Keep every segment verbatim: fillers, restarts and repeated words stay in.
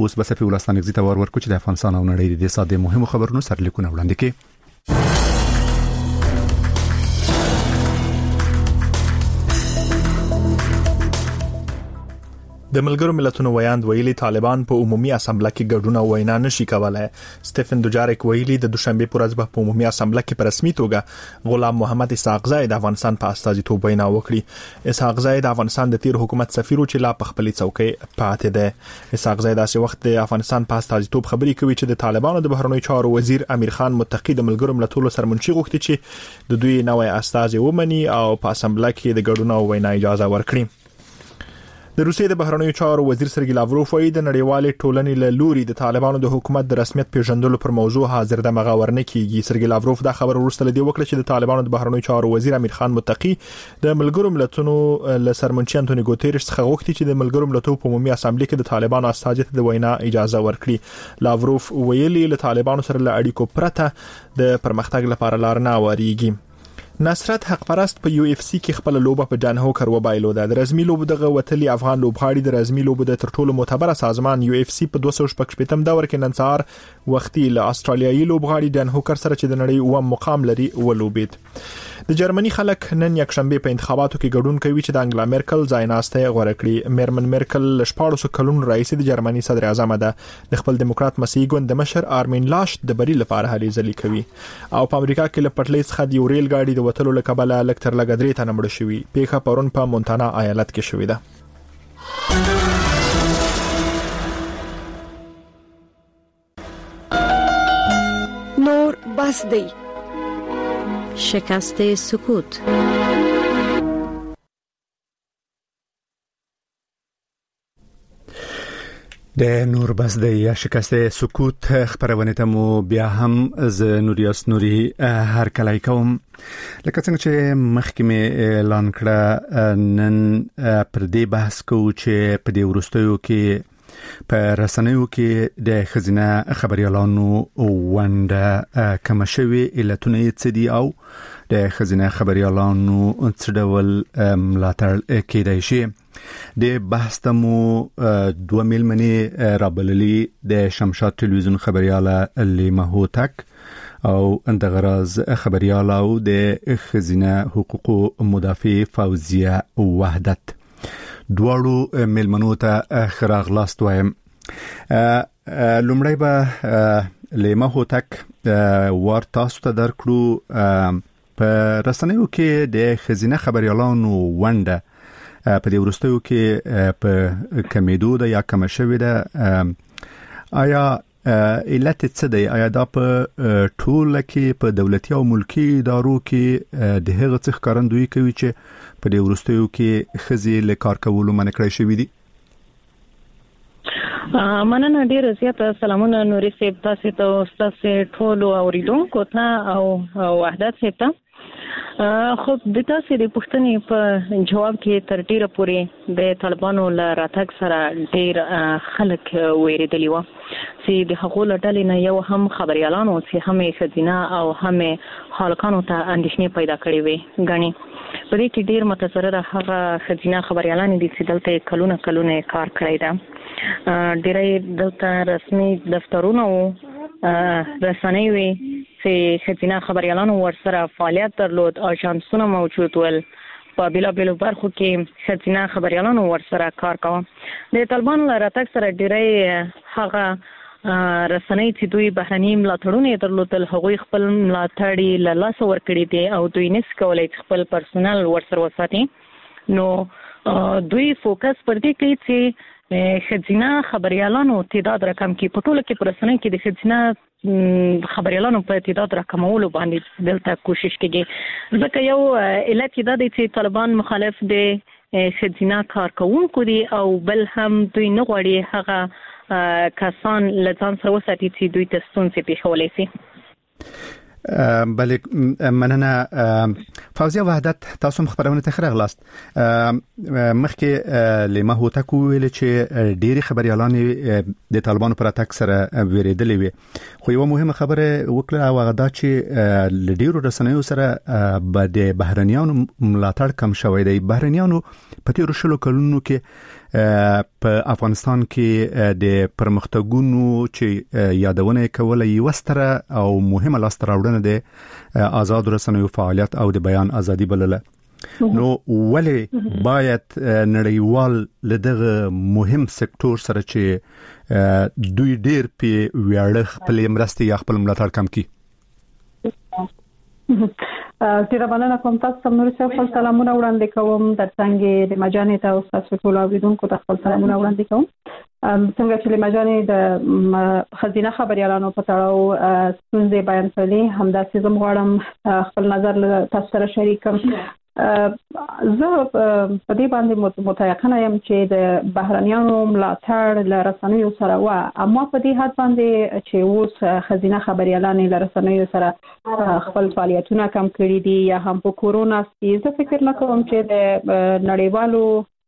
اوس به صفي ولستان غزي ته ور ورکو چې د افغانستان او نړۍ د اقتصادي مهمو خبرونو سرلیکونه وړاندې کړي. د ملګرو ملتونو ویاند ویلي طالبان په عمومي اسامبله کې ګډون او وینا نشي کولای. سټيفن دوجاریک ویلي د دوشنبه پر ورځ په عمومي اسامبله کې په رسمي توګه غلام محمد اسحاق زای د افغانستان په استازیتوب وینا وکړي. اسحاق زای د افغانستان د تیر حکومت سفیر چې لا په خپلې څوکۍ پاتې ده. اسحاق زای داسې وخت د افغانستان په استازیتوب خبري کوي چې د طالبانو د بهرنیو چارو وزیر امیر خان متقی د ملګرو ملتونو سرمنشي غوښتي چې د دوی نوې استازي ومني او په اسامبله کې د ګډون او وینا اجازه ورکړي. د روسیې د بهرنیو چارو وزیر سرګی لاوروف وایي د نړیوالې ټولنې له لوري د طالبانو د حکومت د رسمیت پیژندلو پر موضوع حاضر د مغا ورنه کیږي. سرګی لاوروف دا خبر ورسته لدی وکړه چې د طالبانو د بهرنیو چارو وزیر امیر خان متقی د ملګرو ملتونو له سرمنشي انټونی ګوتيريش څخه غوښتي چې د ملګرو ملتونو په عمومي اسامبلې کې د طالبانو استازي ته د وینا اجازه ورکړي. لاوروف ویلي له طالبانو سره له اړیکو پرته د پرمختګ لپاره لار نه وریږي. نصرت حق پرست په یو اف سی کې خپل لوبه په جان هوکر وبایلو ده. د رسمي لوبو دغه وتلي افغان لوبغاړي د رسمي لوبو د ترټولو معتبره سازمان یو اف سی په دوه سوه شپږم دور کې نن سهار وختي له استرالیایي لوبغاړي جان هوکر سره چې د نړۍ اووم مقام لري ولوبید. د جرمني خلک نن یک شنبه په انتخاباتو کې ګډون کوي چې د انګلا میرکل ځایناسته غوړه کړي. میرمن میرکل شپږ سوه کلون رئیس د جرمني صدر اعظم ده. د خپل دیموکرات مسیحي ګوند مشر آرمین لاشت د بری لپاره هلې ځلې کوي. او په امریکا کې له پټلۍ څخه د ریل گاډي د وټلو لکبله لکتر لګدري ته نمړ شوی. پیښه پرون په مونتانا ایالت کې شوې ده. نور بس دی. شکست سکوت. د نور بس د یا شکست سکوت خبرونه ته مو بیا هم ز نوریاس نوري هر کله کوم. لکه څنګه چې محکمه اعلان کړه نن پر دې بحث کو چې په دې ورستیو کې په رسنیو کې د خزینه خبريالانو ونده کم شوی علتونه څدي او د خزینه خبريالانو څه ډول ملاتړ کېدای شي. د بحث تمو دوه ملمنې رابللی د شمشاد تلویزیون خبرياله لیما هوتک او اندغراز خبرياله او د خزینه حقوقو مدافع فوزیه وحدت دواړو ملمنو ته خراغلاست وایم. لومړی به لیما هوتک ور تاسو ته درکړو په رسنیو کې د خزینه خبريالانو ونده په دې ورستیو کې په کمیدو ده یا کم شوی ده. آیا علت څه دی؟ آیا دا په ټوله کې په دولتي او ملکی ادارو کې د هغه څخه کارندوی کوي چې په دې ورستیو کې خزي له کار کولو منع کړی شوی دي؟ مننه ډیر زیات. سلامونه نوري صاحب، تاسو ته تاسو ټول اوریدونکو ته او وحدت صاحب ته. خو د تاسو د پوښتنې په جواب کې تر ډیره پورې د طالبانو له راتګ سره ډیر خلک ویریدلی و چې د حقوقو لټلې نه یو هم خبريالانو چې هم خزینه او هم خلکانو ته اندېښنې پیدا کړې وي. غني په دې کې ډیر متضرره هغه خزینه خبريالان دي چې دلته کلونه کلونه کار کړی ده. ډیرې دلته رسمي دفترونه رسنۍ وي چې خزینه خبريالانو ورسره فعالیت درلود. اژانسونه موجود ول په بیلابیلو برخو کې خزینه خبريالانو ورسره کار کاوه. د طالبانو له راتګ سره ډیرې هغه رسنۍ چې دوی بهرني ملاتړونه درلودل هغوی خپل ملاتړي له لاسه ورکړي دي او دوی نس کولای خپل پرسونل ورسره وساتي. نو دوی فوکس پر دې کوي چې خزینه خبريالانو تعداد رقم کې په ټوله کې پرسنۍ کې د خزینه خبريالانو په تعداد رقمولو باندې دلته کوشش کوي. ځکه یو علت دا دی چې طالبان مخالف د خزینه کارکونکو دي او بل هم دوی نه غواړي هغه کسان له ځان سره وساتي چې دوی ته ستونزې پیښولی شي. بله مننه. فوزیه وحدت، تاسو خبرونه ته خراغلاست. مخکې لیما هوتک ویل چې ډېری خبريالان د طالبانو پر اتاک سره ویریدلې وي، خو یو مهمه خبره وکړه او هغه دا چې لډیرو رسنیو سره به د بهرنیانو ملاتړ کم شوی دی. بهرنیانو په تیرو شلو کلونو کې په افغانستان کې د پرمختګونو چې یادونه کوله یو ستره او مهمه لاستر راوړنه د آزاد رسنیو فعالیت او د بیان ازادي بلله. نو ولی باید نړیوال لدغه مهم سکتور سره چې دوی ډیر په ویاړ خپل مرستي یا خپل ملاتړ کم کی؟ ډیره مننه کوم. تاسو ته نور څه سلامونه وړاندې کوم د څنګه د مجانې ته او تاسو ټول اوریدونکو ته خپل سلامونه وړاندې کوم. څنګه چې مجانې د خزینه خبريالانو په تړاو څنګه بیان کړي همداسې زم غواړم خپل نظر تاسو سره شریک کړم. زه په دې باندې متيقنه یم چې د بهرنیانو ملاتړ له رسنیو سره و، اما په دې حد باندې چې اوس خزینه خبريالان له رسنیو سره خپل فعالیتونه کم کړي دي یا هم په کورونا کې، زه فکر نه کوم چې د نړیوالو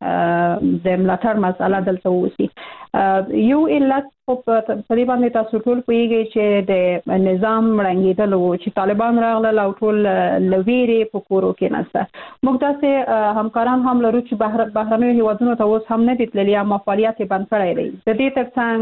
د ملاتړ مسله دلته وسی. یو علت په دې باندې تاسو ټول پوهیږئ چې د نظام رنګیدل او چې طالبان راغله او ټول لویری په کورو کې نسته. موږ تاسو همکاران هم لرو چې بهر بهرنیو هیوادونو ته اوس هم نه دي تللي یا فعالیت بند کړی دی. د دې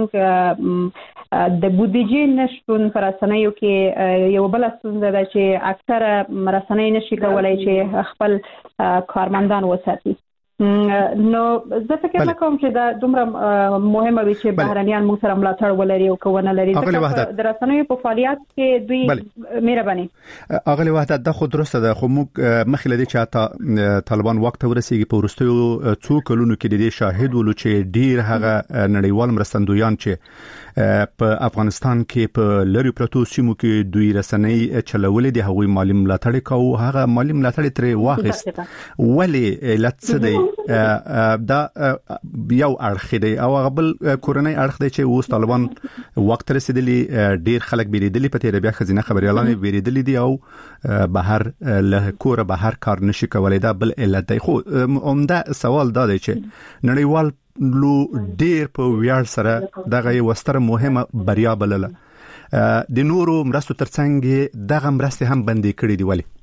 ترڅنګ د بودیجې نشټون پر رسنیو کې یو بل ستونزه ده چې اکثره رسنۍ نشي کولای چې خپل کارمندان وساتي. نو زه فکر کوم چې دا دومره مهمه وي چې بهرنیان موږ سره ملاتړ ولري او کوونه لري. د رسنیو په فعالیت کې دوی مهرباني اغلی وحدت د خود درسته ده، خو موږ مخله دي چې طالبان وخت ورسیږي په ورستیو څو کلونو کې د دې شاهد ولو چې ډیر هغه نړیوال مرستندویان چې په افغانستان کې په لری پروتو سیمو کې دوی رسنۍ چلولې دي هغوی مالی ملاتړ کوي، هغه مالی ملاتړ ترې واخیست. ولی لڅ دی دا یو اړخ دی او غبل کورنۍ اړخ دی چې اوس طالبان وخت رسیدلی ډیر خلک بیریدلی په تیر بیا خزینه خبريالان بیریدلی دي او بهر له کور بهر کار نشي کولای. دا بل علت دی. خو عمده سوال دا دی چې نړیوال لو ډیر په ویاړ سره دغه وستره مهمه بریا بلله د نورو مرستو ترڅنګ دغه مرستې هم بندي کړې دي. ولی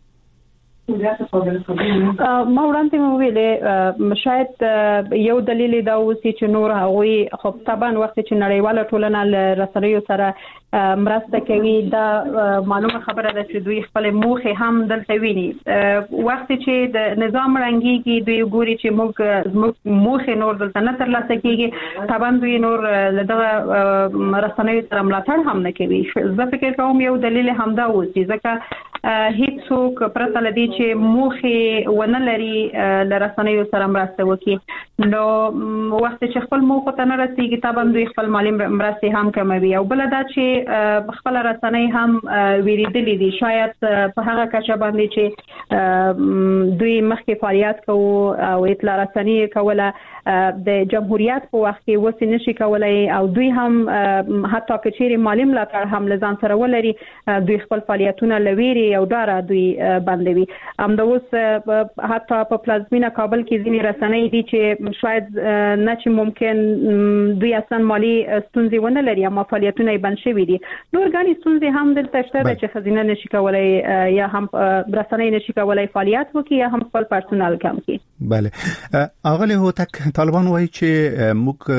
ما وړاندې مو ویلې شاید یو دلیل دا اوسي چې نور هغوی خو طبعا وخت چې نړیواله ټولنه له رسنیو سره مرسته کوي دا معلومه خبره ده چې دوی خپل موخه هم دلته ویني. وخت چې د نظام رنګيږي دوی ګوري چې موږ موخه نور دلته نه ترلاسه کیږي، طبعا دوی نور دغه رسنیو سره ملاتړ هم نه کوي. زه فکر کوم یو دلیل هم دا اوسي ځکه هیڅ څوک پرته لدی چې موخه ونه لري ل رسنیو سره مرسته وکړي. نو وخت چې خپل موخه ته نه رسیږي طبعا دوی خپل مالی مرسته هم کموي. او بل دا چې خپل رسنۍ هم ویریدلې دي شاید په هغه کچه باندې چې دوی مخکې فعالیت کوي او اطلاع رسنۍ کوله د جمهوریت په وخت کې وسې نشي کولای او دوی هم حتی کچېری مالی ملاتړ هم لزان سره ولري دوی خپل فعالیتونه لويري او دارا دوی بندوي. هم د اوس حتی په پلازمینه کابل کې ځینې رسنۍ دي چې شاید نه چې ممکن دوی اصلا مالی ستونزې ونه لري اما فعالیتونه یې بند شوي دي. نور غاني ستونزې هم دلته شته چې خزینه نشي کولای یا هم رسنۍ نشي کولای فعالیت وکړي یا هم خپل پرسونل کم کړي. بله اغلی هوتک طالبان وایي چې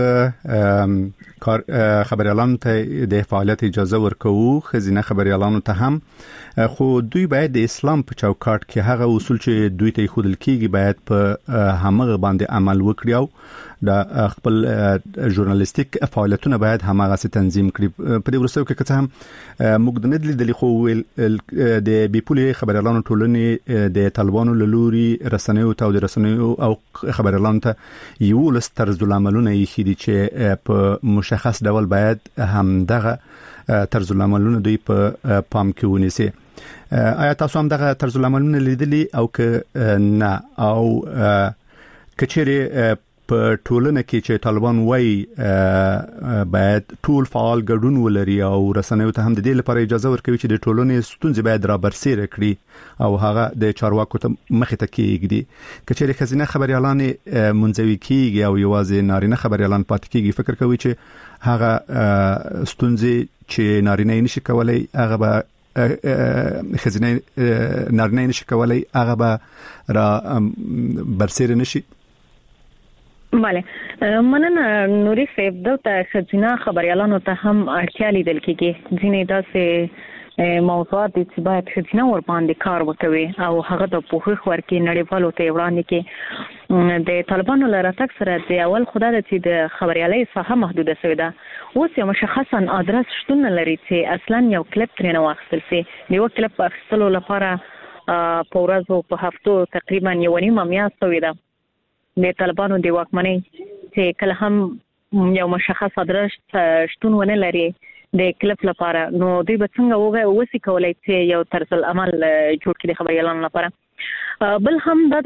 موږ خبريالانو ته د فعالیت اجازه ورکوو، خزینه خبريالانو ته هم، خو دوی باید د اسلام په چوکاټ کې هغه اصول چې دوی ته خودل کېږي باید په همغه باندې عمل وکړي او د خپل ژورنالیستیک فعالیتونه باید همغه سي تنظیم کړي. په دې ورسره کې که هم موږ د ندلې د خو د بیپولې خبريالانو ټولنې د طالبانو لوري رسنیو ته او د رسنیو او خبريالانو ته یو لستر ظلمونه یې خېدي چې په مشخص ډول باید هم دغه طرز العملونه دوی په پام کې ونیسي. آیا تاسو هم دغه طرز العملونه لیدلي او که نه او کچېره په ټولنه کې چې طالبان وایي باید ټول فعال ګډون ولري او رسنیو ته هم د دې لپاره اجازه ورکوي چې د ټولنې ستونزې باید را برسېره کړي او هغه د چارواکو ته مخې ته کېږدي. کچېره خزینه خبريالان منځوي کېږي او یوازې نارینه خبريالان پاتې کېږي، فکر کوي چې هغه ستونزې چې نارینه نشي کولای هغه به خزینه نارینه نشي کولای هغه به را برسېره نشي. بله مننه نوري صاحب دلته خزینه خبريالانو ته هم اړتیا لیدل کیږي ځینې داسې موضوعات چې باید خزینه ور باندې کار وکوي او هغه د پوښښ ورکې نړیوالو ته وړاندې کې د طالبانو لراتک سره د اول خدای چې د خبريالۍ ساحه محدوده شوې ده اوس یو مشخصا ادرس شتون لري چې اصلا یو کلیپ ترې واخیستل شي یو کلیپ اخیستلو لپاره په ورځو په هفتو تقریبا یو نیمه میاشت شوې ده د طالبانو د واکمنۍ چې کله هم یو مشخص ادرس شتون ونه لري د کلیپ لپاره نو دوی به څنګه وګه وسی کولای چې یو طرز العمل جوړ کړي خبريالانو لپاره بل هم دا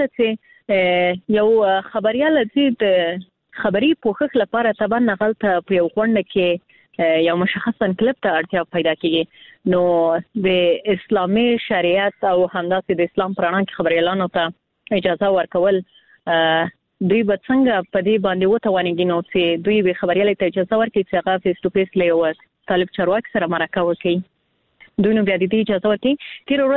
چې یو خبريال چې د خبري پوښښ لپاره تبع نقل ته په یو غونډه کې یو مشخصا کلیپ ته اړتیا پیدا کیږي نو د اسلامي شریعت او همداسې د اسلام پرانا کې خبريالانو ته اجازه ورکول دوی به څنګه په دې باندې وتوانیږي نو چې دوی به خبريالۍ ته اجازه ورکړي چې هغه فیس ټو فیس لیوت طالب چارواکي سره مرکه وکړي دوی نو بیا دې اجازه ورکړي تیر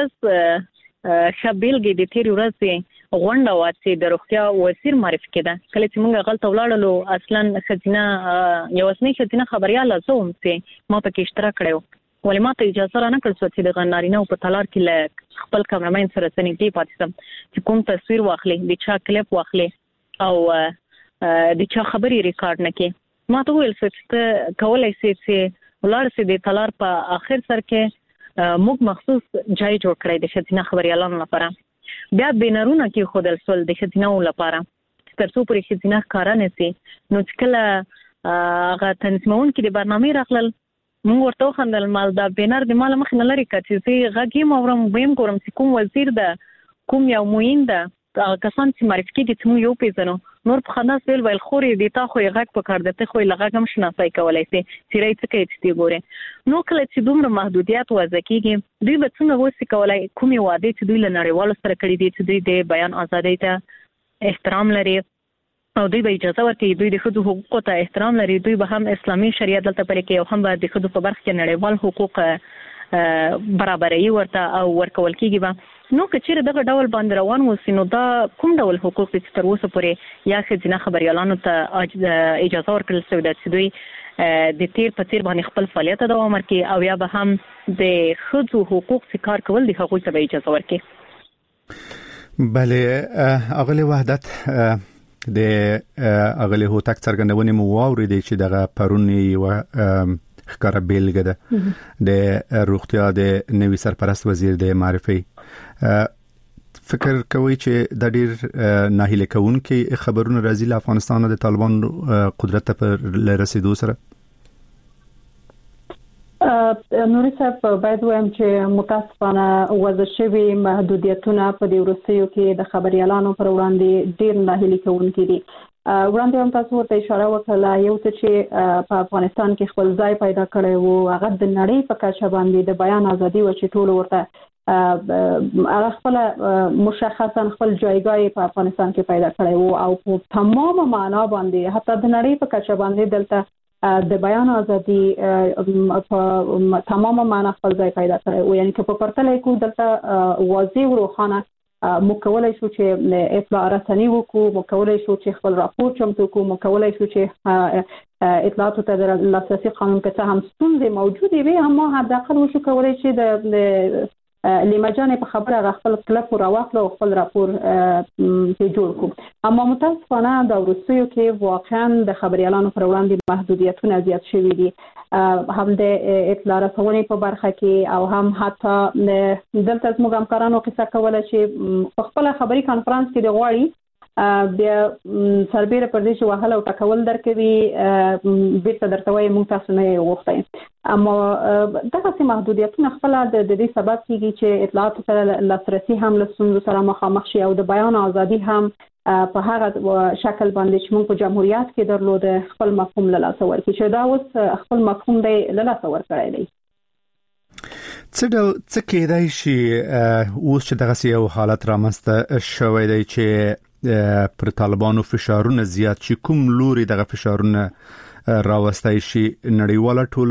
ورځ شابلګي د تیر ورځ غونډه واڅې د روغتیا وزیر معرفي کړه کله چې موږ غلط ولاړلو اصلا خزینه یو اسنی خزینه خبريال زوم چې ما پکې اشتراک کړو ولې ما ته اجازه را نه کړل چې د غنارینه په تلار کې خپل کامرمن سره سنګي پاتې سم چې کوم تصویر واخلي د چا کلیپ واخلي او د چا خبري ریکارډ نه کې ما ته ویل چې کولای شي چې ولر سي د تلار په اخر سر کې موږ مخصوص ځای جوړ کړی د خزینه خبريالانو لپاره بیا بینرونه کې خودل سول د خزینه لپاره ترڅو پرې خزینه کارانه سي نو چې کله هغه تنظیمون کې د برنامه راغلل موږ ورته خندل مال دا بینر د مال مخ نه لري کچې چې غږی مورم ویم کوم چې کوم وزیر ده کوم یو موین ده کسان چې معرفي کړي چې یو پیژنو نور په خندا سویل ویل خوري د تا خو غږ په کار دته خو لږه هم شناسای کولای شي چې راځي څه کوي چې ګوره نو کله چې دومره محدودیت وضع کیږي دوی به څنګه وسی کولای کومي وعده چې دوی لنړیوالو سره کړی دي چې دوی د بیان ازادۍ ته احترام لري او دوی به اجازه ورکړي دوی د خود حقوقو ته احترام لري دوی به هم اسلامي شریعت دلته پرې کې او هم به د خود په برخه کې نړیوال حقوق برابرۍ ورته او ورکول کیږي به نو کچېره دغه ډول باندې روان وسی نو دا کوم ډول حقوق چې تر اوسه پورې یا خزینه خبريالانو ته اجازه ورکړل شوې ده چې دوی د تیر په تیر باندې خپل فعالیت دوام ورکړي او یا به هم د خځو حقوق څخه کار کول د هغوی ته اجازه ورکړي بله اغلی وحدت د اغلی هوتک څرګندونې مو واورېدې چې دغه پرونی و ښکاره بیلګه ده د روغتیا د نوي سرپرست وزیر د معرفي فکر کوي چې د ډیر ناهیله کوونکې خبرونه راځي له افغانستان د طالبان قدرت پر رسیدو سره نوري صاحب باید وایم چې متاسفانه وضع شوی محدودیتونه په دې وروستیو کې د خبريالانو پر وړاندې ډیر ناهیله کوونکې دي وړاندې هم تاسو ورته اشاره وکړه یو څه چې په افغانستان کې خپل ځای پیدا کړی وو هغه د نړۍ په کچه باندې د بیان ازادي و چې ټول ورته هغه خپل مشخصا خپل جایګاه په افغانستان کې پیدا کړی وو او په تمام معنا باندې حتی د نړۍ په کچه باندې دلته د بیان ازادي په تمام معنا خپل ځای پیدا کړی وو یعنی چې په پرتله کې دلته واضح روښانه مکولای شو چې اطلاع رسنی وکړو مکولای شو چې خپل راپور چمتو کو مکولای شو چې اطلاعاتو ته د لاسرسي قانون کې هم ستونزې موجودې وي اما حداقل وشو کولای چې د لمجانې په خبره خپل کلپ راوخلو خپل راپور په جوړ کو اما متاسفانه د وروستیو کې واقعا د خبريالانو پر وړاندې محدودیتونه زیات شوي دي هم د اطلاع رسونې په برخه کې او هم حتی دلته زموږ همکارانو قصه کوله چې په خپل خبري کانفرنس کې د غواړي بیا سربېره پر دې چې وهله او ټکول درکوي بیرته درته وایي موږ تاسو نه غوښتئ اما دغه محدودیتونه خپل د دې سبب کیږي چې اطلاعاتو سره لاسرسي هم له ستونزو سره مخامخ شي او د بیان ازادي هم په هغه شکل باندې چې موږ په جمهوریت کې درلود خپل مفهوم له لاسه ورکړي چې دا اوس خپل مفهوم دی له لاسه ورکړی دی څه ډول څه کېدای شي اوس چې دغه یو حالت رامنځته شوی دی چې پر طالبانو فشارونه زیات شي کوم لوري دغه فشارونه راوستای شي نړیواله ټولنه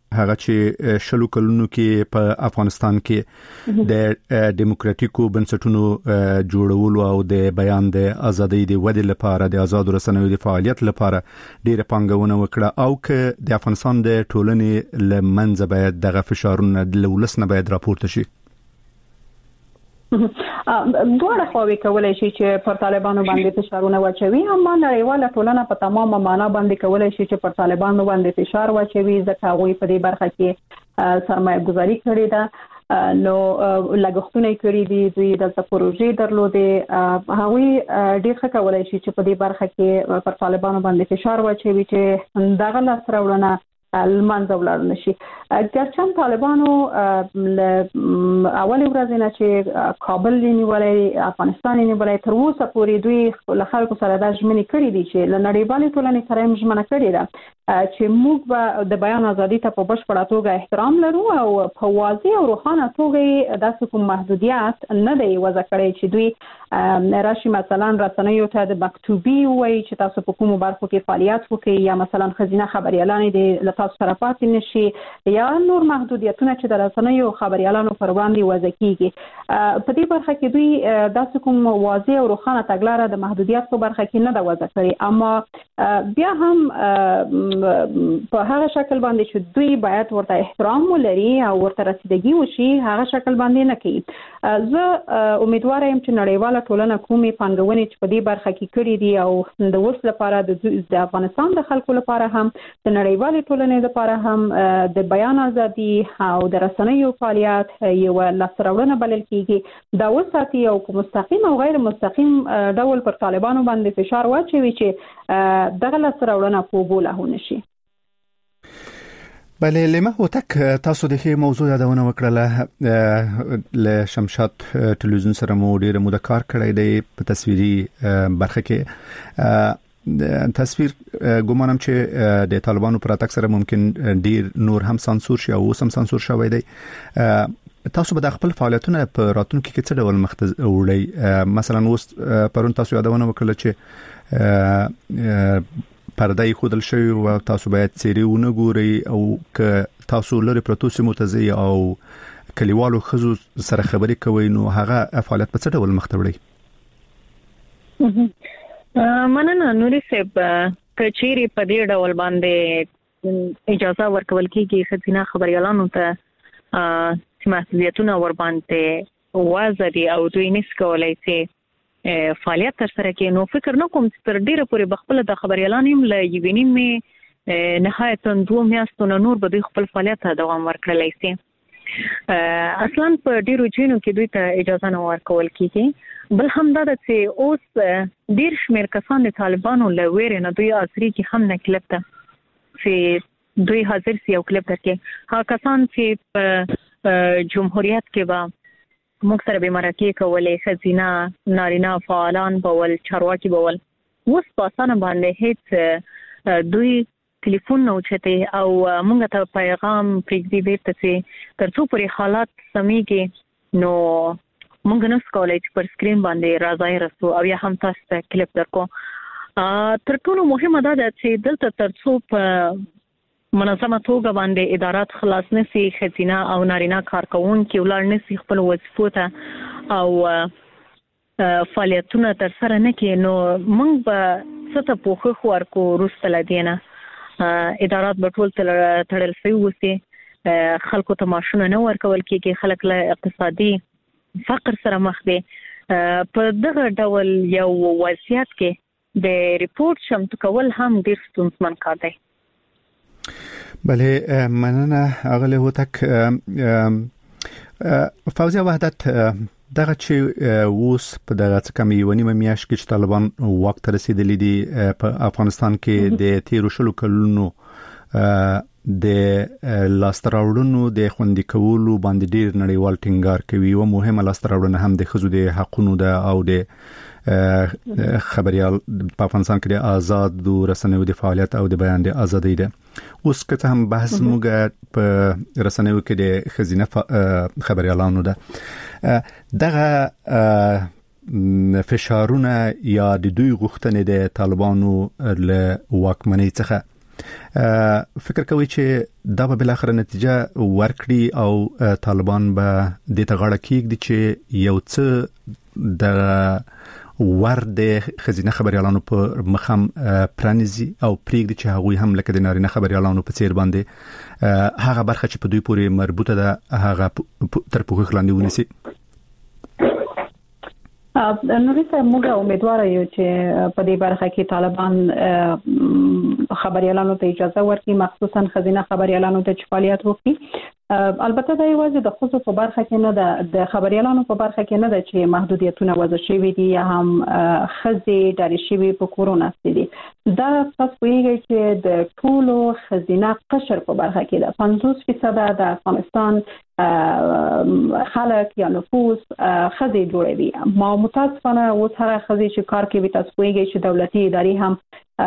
هغه چې شلو کلونو کې په افغانستان کې د دیموکراتیکو بنسټونو جوړولو او د بیان د ازادۍ د ودې لپاره د آزاد رسنیو د فعالیت لپاره ډیره پانګونه وکړه او که د افغانستان د ټولنې لمنځه باید دغه فشارونه د ولس نه باید راپورته شي. دوه خواوې کولای شي چې پر طالبانو باندې فشارونه واچوي، اما نړیواله ټولنه په تمامه معنا باندې کولای شي چې پر طالبانو باندې فشار واچوي ځکه هغه په دې برخه کې سرمایه گذاري کړې ده، نو لګښتونه کړې دي، دوی د پروژې درلودې، هغه ډېر ښه کولای شي چې په دې برخه کې پر طالبانو باندې فشار واچوي چې دغه لاس راوړنه المنځ ولاړ نشي. ګرچن طالبانو اول ورځ نه چې کابل نیولې، افغانستان نیولې، تر اوسه پورې دوی له خلکو سره د ژمنې کړې دي چې له نړیوالې ټولنې سره یې ژمنه کړې ده چې موږ به د بیان ازادي ته په بشپړه توګه احترام لرو او په واضح او روښانه توګه داسې کوم محدودیت نه دی وضع کړی چې دوی راشي مثلا رسنیو ته د مکتوبي وایي چې تاسو په کومو برخو کې فعالیت وکړئ، یا مثلا خزینه خبريالان دي تاسو سره پاتې نشي، یا نور محدودیتونه چې د رسنیو خبريالانو پر وړاندې وضع کیږي. په دې برخه کې دوی داسې کوم واضح او روښانه تګلاره د محدودیت په برخه کې نه ده وضع کړې، اما بیا هم په هغه شکل باندې چې دوی باید ورته احترام ولري او ورته رسیدګي وشي هغه شکل باندې نه کوي. زه امیدوار یم چې نړیواله ټولنه کومې پانګونې چې په دې برخه کې کړې دي او د اوس لپاره د افغانستان د خلکو لپاره هم د نړیوالې ټولنې لپاره هم د بیان ازادي او د رسنیو فعالیت یو لاسته بلل کیږي دا وساتي او مستقیم او غیر مستقیم ډول پر طالبانو باندې فشار واچوي چې دغه لاسته په بوله نشي. بله لمه هوتک تاسو د هي موضوع یادونه وکړه، له شمشاد ټلویزیون سره مو ډیره موده کار کړی دی په تصویري برخه کې. تصویر ګومانم چې د طالبانو پر اتک سره ممکن ډیر نور هم سانسور شي او هم سانسور شوی دی. تاسو به د خپل فعالیتونه په راتلونکي کې څه ډول مخ ته وړئ؟ مثلا اوس پرون تاسو یادونه وکړه چې پردای خودل شوی او تاسو باید سری ونه ګوري او که تاسو لري پروتو سیمو ته ځي او کلیوالو خزو سره خبرې کوي نو هغه فعالیت په څه ډول مخ ته وړي؟ مننه نوري صاحب، کچيري په دې ډول باندې اجازه ورکول کیږي خزینه خبريالانو ته چې مسؤلیتونه ور باندې وازدي او دوی نس کولای شي فعالیت تر سره کې، نو فکر نه کوم چې تر ډیره پورې بخپله د خبريالانو له یوینیم نهایت دوه میاشتو نور به دوی خپل فعالیت ته دوام ورکړلی شي. اصلا په ډیرو جینو کې دوی ته اجازه نه ورکول کیږي. بل هم دا چې اوس ډیر شمیر کسان د طالبانو له ویرې نه دوی اثري کې هم نه کلب ته چې دوی حاضر سي او کلب درکې ها کسان چې په جمهوریت کې با موږ سره به مرکه کولې خزینه نارینه فعالان بول چارواکي بول اوس په اسانه باندې هیڅ دوی ټلیفون نه اوچته او موږ ته پیغام پرېږدي بیرته چې ترڅو پرې حالات سمېږي نو موږ نه سکولای چې پر سکرین باندې راځي رسو او یا هم تاسو ته کلیپ درکو. تر ټولو مهمه دا ده چې دلته ترڅو په منظمه توګه باندې ادارات خلاص نشي خزینه او نارینه کارکونکو ولر نشي خپل وظیفو ته او فعالیتونه تر سره نه کوي نو موږ به څه په خو ورکو روسته لدینه ادارات به ټول تړل شوی وسی، خلکو ته ماشونه نه ورکول کیږي، خلک له اقتصادي فقر سره مخ دي. په دغه ډول یو وضعیت کې د ریپورت شمت کول هم ډیر ستونزمن کار دی. بله مننه اغله هوتک. فوزیه وحدت دغه چې اوس په دغه کم یو نیمه میاشت کې چې طالبان واک ته رسیدلی دي په افغانستان کې د تیرو شلو کلونو د لاستراوړونو د خوندي کولو باندې ډیر نړیوال ټینګار کوي او مهمه لاستراوړنه هم د خزو د حقونو ده او د خبريال په افغانستان کې د آزاد رسنیو د فعالیت او د بیان د ازادۍ ده. اوس که هم بحث موږ په رسنیو کې د خزینه خبريالانو ده دغه فشارونه یا د دوی غوښتنې د طالبانو له واکمنۍ څخه فکر کوي چې دا به بل اخر نتیجه ورکړي او طالبان به د تغاړه کېږي چې یو څه د ورد خزینه خبريالانو په مخم پرانیزي او پریږدي چې هغه هم لکه د نارینه خبريالانو په څیر باندې هغه برخه چې په دوی پورې مربوطه ده هغه تر پوښښ لاندې ونیسي. نو ریسه موږ امیدوار یو چې په دې برخه کې طالبان خبريالانو ته اجازه ورکړي، مخصوصا خزینه خبريالانو ته چې فعالیت وکړي. البته دا یوازې د خصوص په برخه کې نه ده، د خبريالانو په برخه کې نه ده چې محدودیتونه وضع شوي دي یا هم خزې ډاري شوي په کورونا دي. دا تاسو ویږي چې د ټولو خزینه قشر په برخه کې ده پنځوس فیصد د افغانستان خلک یا نفوس خزې جوړوي. ما متاسفانه اوس هغه خزې چې کار کوي تاسو ویږي چې دولتي ادارې هم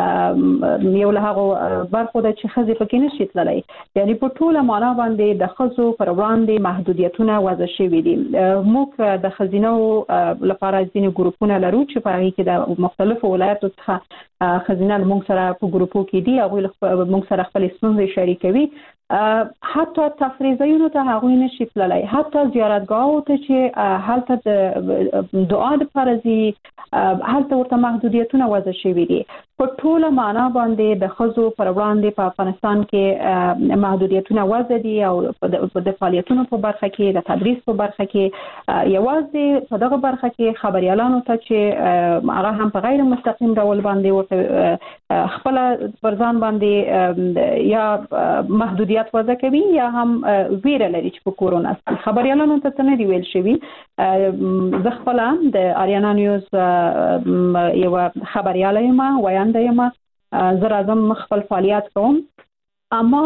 یو له هغه برخو د چې خزې پکې نشي تللی، یعنی په ټوله معنا باندې د خزو پر وړاندې محدودیتونه وضع شوي دي. موږ د خزینو لپاره ځینې ګروپونه لرو چې په هغه کې د مختلفو ولایتو څخه خزینه موږ سره په ګروپو کې دي، هغه موږ سره خپل ستونزې شریکوي. حتی تفریحیونو ته هغه نشي تللی، حتی زیارتګاهو ته چې هلته د دعا د فرضي هلته ورته محدودیتونه وضع شوي دي. په ټوله معنا باندې د خزو پر وړاندې په افغانستان کې محدودیتونه وضع دي او د فعالیتونو په برخه کې، د تدریس په برخه کې، یوازې په دغه برخه کې خبريالانو ته چې هغه هم په غیر مستقیم ډول باندې ورته خپل پرځان باندې یا محدودیت وضع کوي یا هم ویره لري چې په کورونا خبريالانو ته څه نه دی ویل شوی. زه خپل د آریانا نیوز یو خبرياله یم، وینده یم، زه راځم خپل فعالیت کوم، اما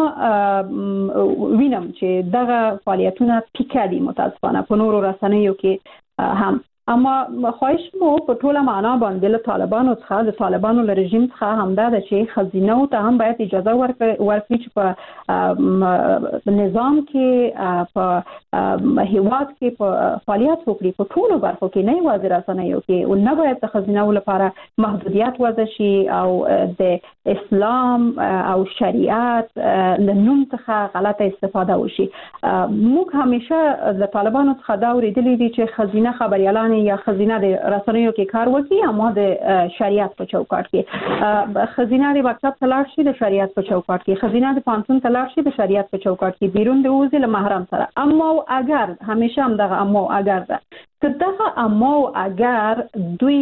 وینم چې دغه فعالیتونه پیکه دي متاسفانه په نورو رسنیو کې هم. اما خواهش مو په ټوله معنا باندې له طالبانو څخه د طالبانو له رژیم څخه هم دا چې خزینه ته هم باید اجازه ورکړي چې په نظام کې په هیواد کې په فعالیت وکړي، په ټولو برخو کې، نه یوازې رسنیو کې، او نه باید د خزینه لپاره محدودیت وضع شي او د اسلام او شریعت له نوم څخه غلطه استفاده وشي. موږ همیشه د طالبانو څخه دا اورېدلي دي چې خزینه خبريالان یا خزینه د رسنیو کې کار وکړي، اما د شریعت په چوکاټ کې خزینه د مکتب ته لاړ شي د شریعت په چوکاټ کې، خزینه د پانتون ته لاړ شي د شریعت په چوکاټ کې، بیرون د وزې له محرم سره. اما اگر همیشه هم دغه اما اگر ده که دغه اما اگر دوی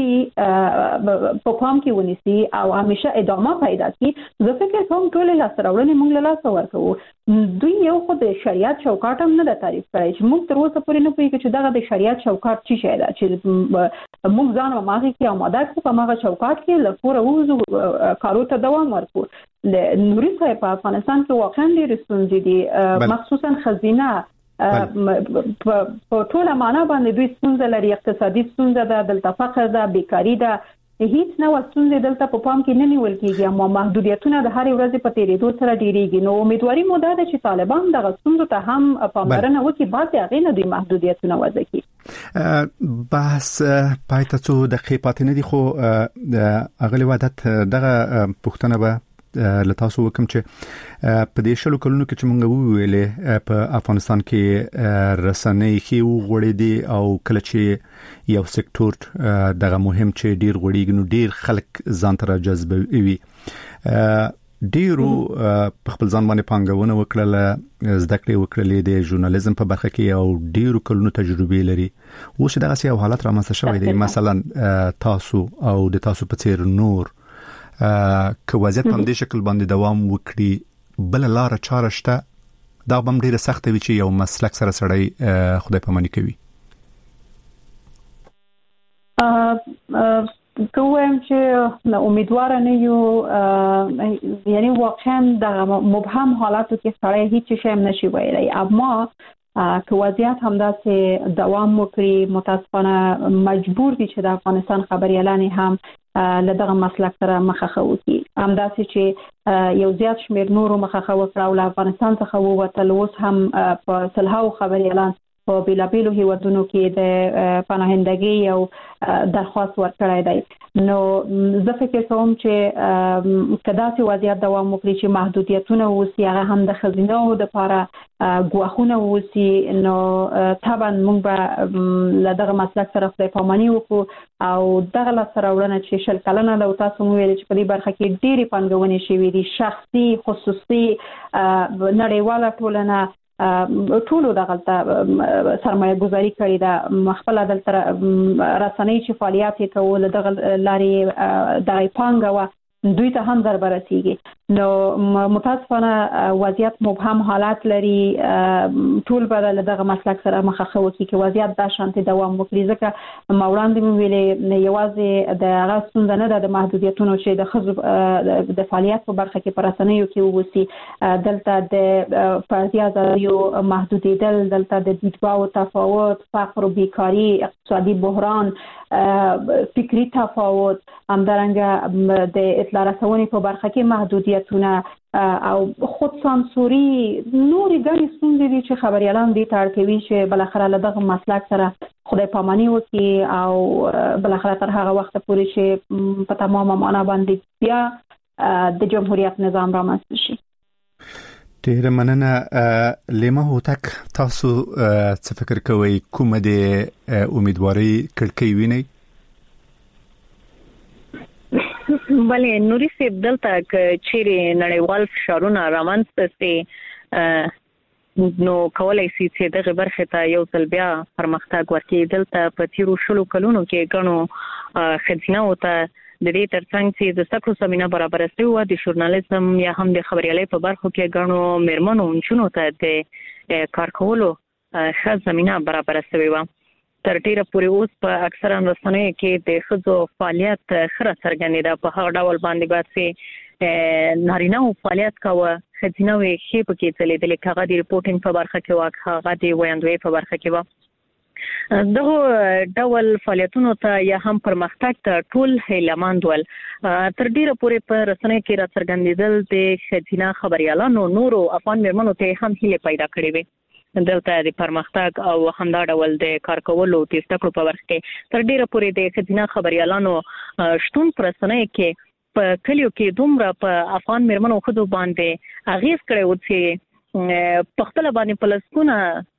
په پام کې ونیسي او همیشه ادامه پیدا کړي، زه فکر کوم ټول لاسته راوړنې موږ له لاسه ورکوو. دوی یو خو د شریعت چوکاټ هم نه ده تعریف کړی چې موږ تر اوسه پورې نه پوهېږو چې دغه د شریعت چوکاټ څه شی ده چې موږ ځان هماغې کې آماده کړو، په هماغه چوکاټ کې له کوره ووځو، کارو ته دوام ورکړو. د نوري صاحب په افغانستان کې واقعا ډېرې ستونزې دي، مخصوصا خزینه په ټوله معنا باندې دوی ستونزه لري، اقتصادي ستونزه ده، دلته فقر ده، بیکاری ده، هیڅ نو ستونزې دلته په پام کې نه نیول کېږي، اما محدودیتونه د هرې ورځې په تیریدو سره ډیریږي. نو امیدواري مو ده چې طالبان دغه ستونزو ته هم پاملرنه وکړي، بعضې هغې نه دوی محدودیتونه وضع کړي. بحث پای ته څو دقیقې پاتې نه دي، خو اغلې وحدت دغه پوښتنه به له تاسو وکم چې په دې شلو کلونو کې چې مونږ وویلې په افغانستان کې رسنۍ کې وغوړې دي او کله چې یو سکتور دغه مهم چې ډیر غوړیږي نو ډیر خلک ځان ته راجذبوي، ډیرو په خپل ځان باندې پانګونه وکړه، زده کړې وکړلې د ژورنالیزم په برخه کې او ډیرو کلونو تجربه لري. اوس دغه سیاو حالت رامنځته شوی دی، مثلا تاسو او د تاسو په څیر نور که وضعیت په دې شکل باندې دوام وکړي، بل لار چاره شته؟ دا به ډیره سخت وي چې یو مسلک سره سړی خدای پاماني کوي. کوم چې امیدوار نه یو، یعنی واقعا د مبهم حالاتو کې سړی هیڅ شی هم نشي ویلی، اما که وضعیت همداسې دوام وکړي، متاسفانه مجبور دي چې د افغانستان خبريالان هم له دغه مسلک سره مخه وکړي. همداسې چې یو زیات شمېر نورو مخه وکړه او له افغانستان څخه ووتل، اوس هم په سلهاو خبريالان په بلابلو هیوادونو کې د پناهندګۍ او درخواست ورکړی دی. نو زه فکر کوم چې کدا چې وضعیت دوام وکړي چې محدودیتونه وسی هغه هم د خزینه او د لپاره غواخونه وسی نو طبعا موږ به لدغه مسلک سره خپل پامانی وکړو او دغه لاسره وړاندې چې شل کلنه د تاسو مو ویل چې په دې برخه کې ډېری پنګونې شوې دي، شخصي خصوصي نړیواله ټولنه ټولو دغه سرمایه گذاری کړې ده. خپل دلته رسنۍ چې فعالیت کول دغه لارې د پانګه و دوی ته هم ضرر رسیږي. نو متاسفانه وضعیت مبهم حالات لري، ټول بدل دغه مسلک سره مخه وکړي چې وضعیت د شانتي دوام وکړي. ځکه موړاندې مې ویلې یوازې د هغه ستونزه نه ده د محدودیتونو چې د خزو د فعالیت په برخه کې پرسنیو کې ووسی، دلته د فردي ازادیو محدودیدل، دلته د دیدګاو تفاوت، فقر و بیکاری، اقتصادي بحران، فکری تفاوت، همدارنګه د اطلاع رسونې په برخه کې محدودیتونه او خود سانسوري، نورې ګڼې ستونزې دي چې خبريالان دې ته اړ کوي چې بلاخره له دغه مسلک سره خدای پاماني وکړي او بلاخره تر هغه وخت پورې چې په تمامه معنا باندې بیا د جمهوریت نظام رامنځته شي. ډیره مننه. لیما هوتک، تاسو څه فکر کوئ کومه د امیدواري کړکۍ وینئ؟ بلې نوري سیب دلته چې نړیوال فشارونه رامنځته سي نو کولای شي چې دغه برخه ته یو ځل بیا پرمختګ ورکړي. دلته په تیرو شلو کلونو کې ګڼو خزینه او ته د دې ترڅنګ چې د سکرو زمينه برابر شوی و د ژورنالیزم یا هم د خبريالۍ په برخو کې ګڼو مرمنو انچونو ته د کار کولو ښه زمينه برابر شوی و. تر ډیره پورې اوس په اکثره رسنیو کې د خزو فعالیت خره څرګندېده په هغه ډول باندې باندې نارینه او فعالیت کاوه، خزینه وي شی په کې تللی د هغه د ریپورټینګ په برخه کې واکه هغه د ویاندوی په برخه کې و. دغه ډول فعالیتونو ته یا هم پرمختګ ته ټول هیلمند ول. تر ډیره پورې په رسنیو کې را څرګندېدل د خزینه خبريالانو نورو افغان مرمنو ته هم هیله پیدا کړې وي دلته د پرمختګ او همدا ډول د کار کولو د استکړو په برخه کې. تر ډیره پورې د خزینه خبريالانو شتون پر رسنیو کې په کلیو کې دومره په افغان مرمنو خود باندې اغیز کړی و چې په خپل باندې پلسکونه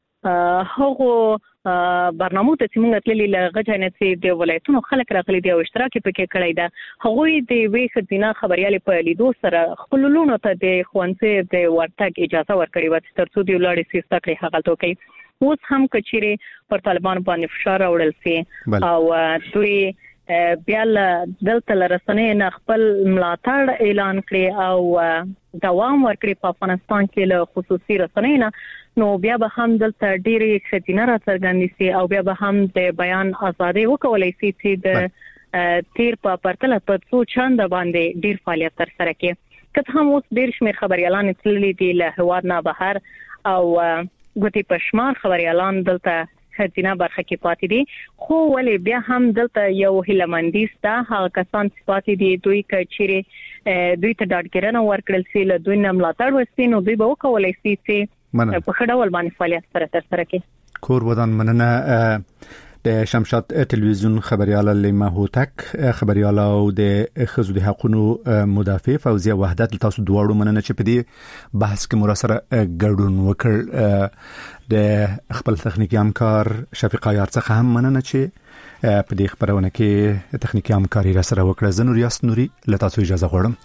هغه برنامه ته چې موږ تللی لږه جنې د ولایتونو خلک راغلي دي او اشتراک پکې کړی ده. هغوی د وی خزینه خبريالي په لیدو سره خپل لونو ته د خوانځي د ورتګ اجازه ورکړي و چې ترڅو دی ولاړ سي ستکړي هغه تو کوي. اوس هم کچيري پر طالبان باندې فشار راوړل سي او دوی بیا دلته لرسنې نه خپل ملاتړ اعلان کړي او دوام ورکړي په افغانستان کې له خصوصي رسنۍ نه، نو بیا به هم دلته ډېری خزینه را څرګندې سي او بیا به هم د بیان ازادي وکولای سي چې د تیر په پرتله په څو چند باندې ډېر فعالیت تر سره کوي. که هم اوس ډېر شمېر خبريالان تللي دي له هواد نه بهر او ګوتې پشمار خبريالان دلته خزینه برخه کې پاتې دي، خو ولې بیا هم دلته یو هیلمندي ستا هغه کسان چې پاتې دي دوی کچيري دوی ته ډاډګرنه ورکړل سي له دوی نه ملاتړ وسي نو دوی به وکولای سي چې په خډول باندې فعالیت سره تر سره کوي. کور ودان مننه. د شمشاد تلویزیون خبرياله لیما هوتک، خبرياله او د خزو د حقوقو مدافع فوزیه وحدت، تاسو دواړو مننه چې په دې بحث کې مراسره ګډون وکړ. د خپل تخنیکی همکار شفیق عیار څخه هم مننه چې په دې خبرونه کې تخنیکی همکاري را سره وکړه. زه نوریاس نوري له تاسو اجازه غواړم.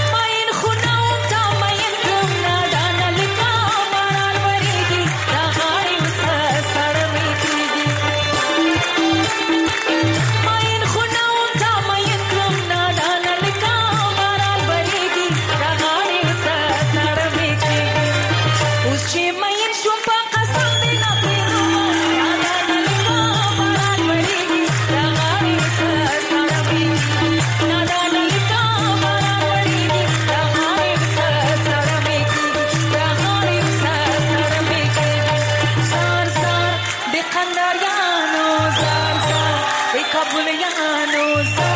Aha خبريانو